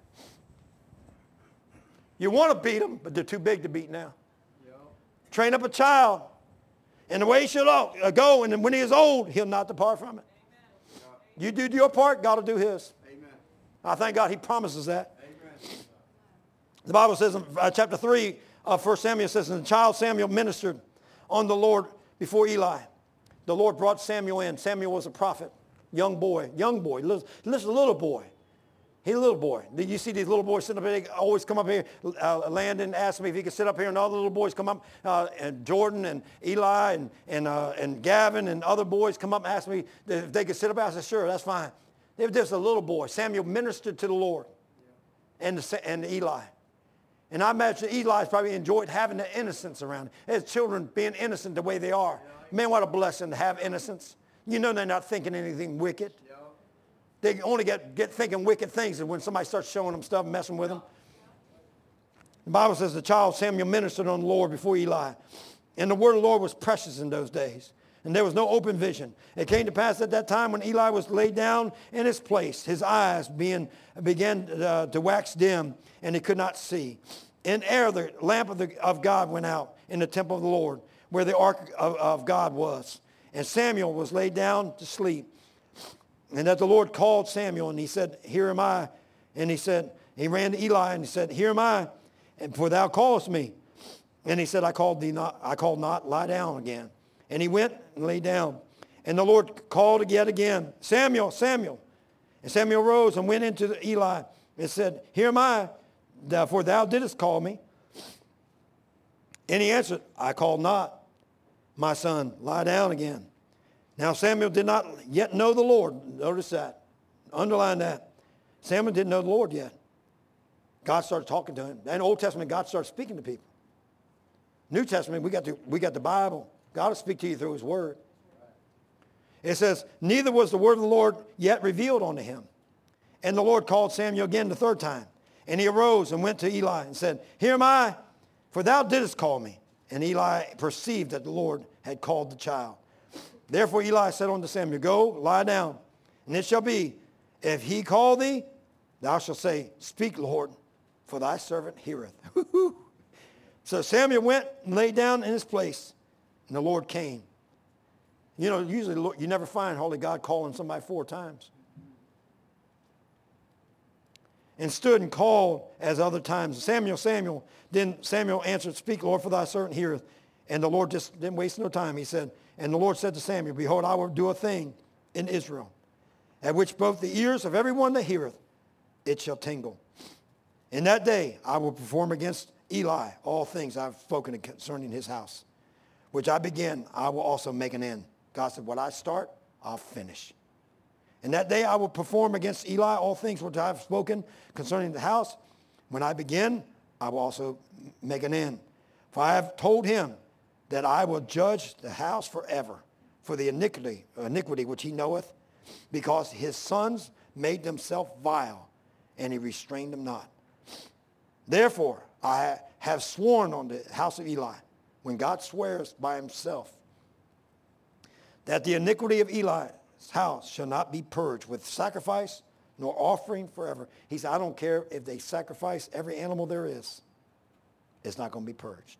You want to beat them, but they're too big to beat now. Yep. Train up a child in the way he should go, and when he is old, he'll not depart from it. Amen. You do your part, God will do his. Amen. I thank God he promises that. Amen. The Bible says in chapter 3, 1 Samuel says, and the child Samuel ministered on the Lord before Eli. The Lord brought Samuel in. Samuel was a prophet, young boy, little boy. He's a little boy. You see these little boys sitting up here, they always come up here. Landon asked me if he could sit up here, and all the little boys come up, and Jordan and Eli and Gavin and other boys come up and ask me if they could sit up here. I said, sure, that's fine. They were just a little boy. Samuel ministered to the Lord and Eli. And I imagine Eli's probably enjoyed having the innocence around. His children being innocent the way they are. Man, what a blessing to have innocence. You know they're not thinking anything wicked. They only get thinking wicked things when somebody starts showing them stuff, messing with them. The Bible says the child Samuel ministered on the Lord before Eli. And the word of the Lord was precious in those days. And there was no open vision. It came to pass at that time when Eli was laid down in his place, his eyes began to wax dim, and he could not see. In air, the lamp of God went out in the temple of the Lord, where the ark of God was. And Samuel was laid down to sleep. And that the Lord called Samuel, and he said, here am I. And he ran to Eli, and he said, here am I, and for thou callest me. And he said, I called not, lie down again. And he went and lay down. And the Lord called yet again, Samuel, Samuel. And Samuel rose and went into Eli and said, Here am I, for thou didst call me. And he answered, I called not. My son, lie down again. Now Samuel did not yet know the Lord. Notice that. Underline that. Samuel didn't know the Lord yet. God started talking to him. In the Old Testament, God started speaking to people. New Testament, we got the Bible. God will speak to you through his word. It says, neither was the word of the Lord yet revealed unto him. And the Lord called Samuel again the third time. And he arose and went to Eli and said, Here am I, for thou didst call me. And Eli perceived that the Lord had called the child. Therefore Eli said unto Samuel, Go, lie down. And it shall be, if he call thee, thou shalt say, Speak, Lord, for thy servant heareth. So Samuel went and lay down in his place, and the Lord came. You know, usually you never find Holy God calling somebody 4 times. And stood and called as other times, Samuel, Samuel. Then Samuel answered, Speak, Lord, for thy servant heareth. And the Lord just didn't waste no time. He said, and the Lord said to Samuel, Behold, I will do a thing in Israel, at which both the ears of everyone that heareth it shall tingle. In that day I will perform against Eli all things I have spoken concerning his house. Which I begin, I will also make an end. God said, what I start, I'll finish. In that day I will perform against Eli all things which I have spoken concerning the house. When I begin, I will also make an end. For I have told him that I will judge the house forever for the iniquity which he knoweth, because his sons made themselves vile, and he restrained them not. Therefore I have sworn on the house of Eli, when God swears by himself, that the iniquity of Eli's house shall not be purged with sacrifice nor offering forever. He said, I don't care if they sacrifice every animal there is. It's not going to be purged.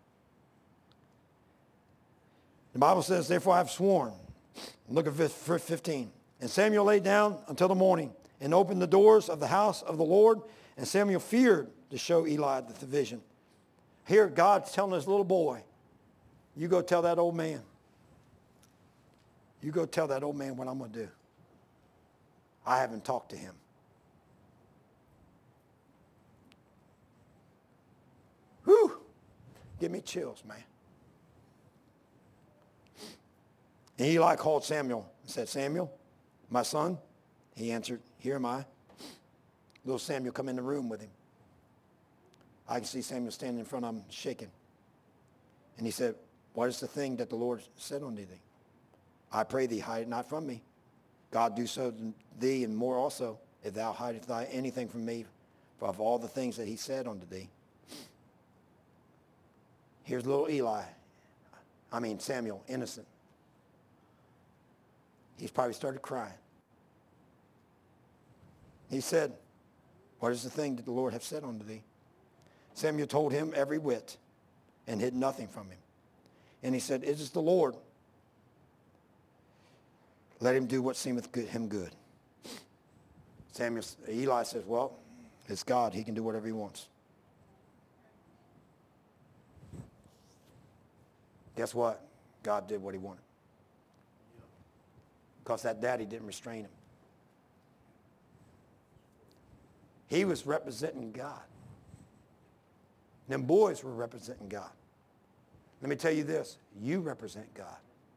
The Bible says, therefore I have sworn. Look at verse 15. And Samuel lay down until the morning and opened the doors of the house of the Lord. And Samuel feared to show Eli the vision. Here God's telling this little boy, you go tell that old man. You go tell that old man what I'm going to do. I haven't talked to him. Whew. Give me chills, man. And Eli called Samuel and said, Samuel, my son? He answered, Here am I. Little Samuel come in the room with him. I can see Samuel standing in front of him shaking. And he said, What is the thing that the Lord said unto thee? I pray thee, hide it not from me. God do so to thee and more also, if thou hidest anything from me, for of all the things that he said unto thee. Here's little Samuel, innocent. He's probably started crying. He said, What is the thing that the Lord hath said unto thee? Samuel told him every whit and hid nothing from him. And he said, It is the Lord. Let him do what seemeth him good. Eli says, well, it's God. He can do whatever he wants. Guess what? God did what he wanted. Because that daddy didn't restrain him. He was representing God. Them boys were representing God. Let me tell you this. You represent God.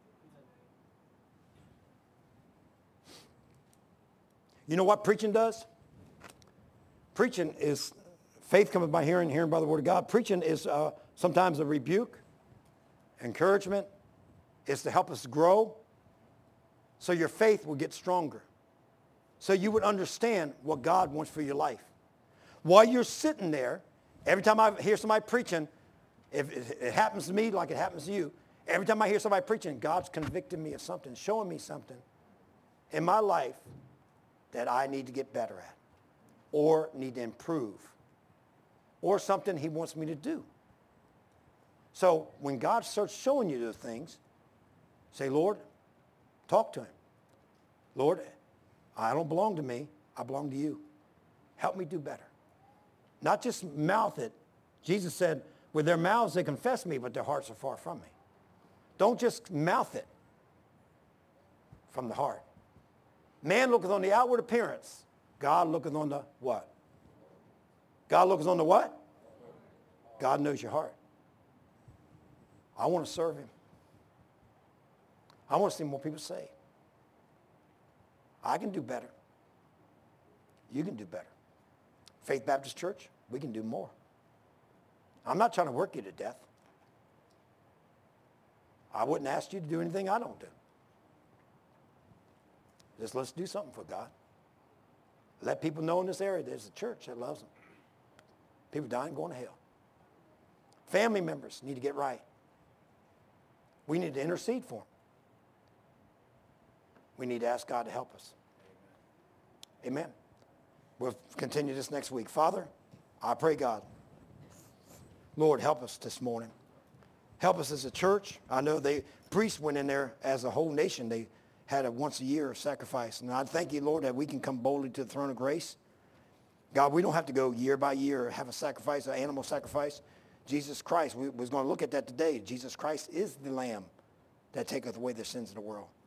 You know what preaching does? Preaching is, faith cometh by hearing, hearing by the word of God. Preaching is sometimes a rebuke, encouragement. It's to help us grow so your faith will get stronger. So you would understand what God wants for your life. While you're sitting there, every time I hear somebody preaching, if it happens to me like it happens to you, every time I hear somebody preaching, God's convicting me of something, showing me something in my life that I need to get better at or need to improve or something he wants me to do. So when God starts showing you those things, say, Lord, talk to him. Lord, I don't belong to me. I belong to you. Help me do better. Not just mouth it. Jesus said, with their mouths they confess me, but their hearts are far from me. Don't just mouth it from the heart. Man looketh on the outward appearance. God looketh on the what? God looketh on the what? God knows your heart. I want to serve him. I want to see more people saved. I can do better. You can do better. Faith Baptist Church, we can do more. I'm not trying to work you to death. I wouldn't ask you to do anything I don't do. Just let's do something for God. Let people know in this area there's a church that loves them. People dying, going to hell. Family members need to get right. We need to intercede for them. We need to ask God to help us. Amen. We'll continue this next week. Father, I pray, God, Lord, help us this morning. Help us as a church. I know priests went in there as a whole nation. They had a once a year sacrifice. And I thank you, Lord, that we can come boldly to the throne of grace. God, we don't have to go year by year, have a sacrifice, an animal sacrifice. Jesus Christ, we was going to look at that today. Jesus Christ is the Lamb that taketh away the sins of the world.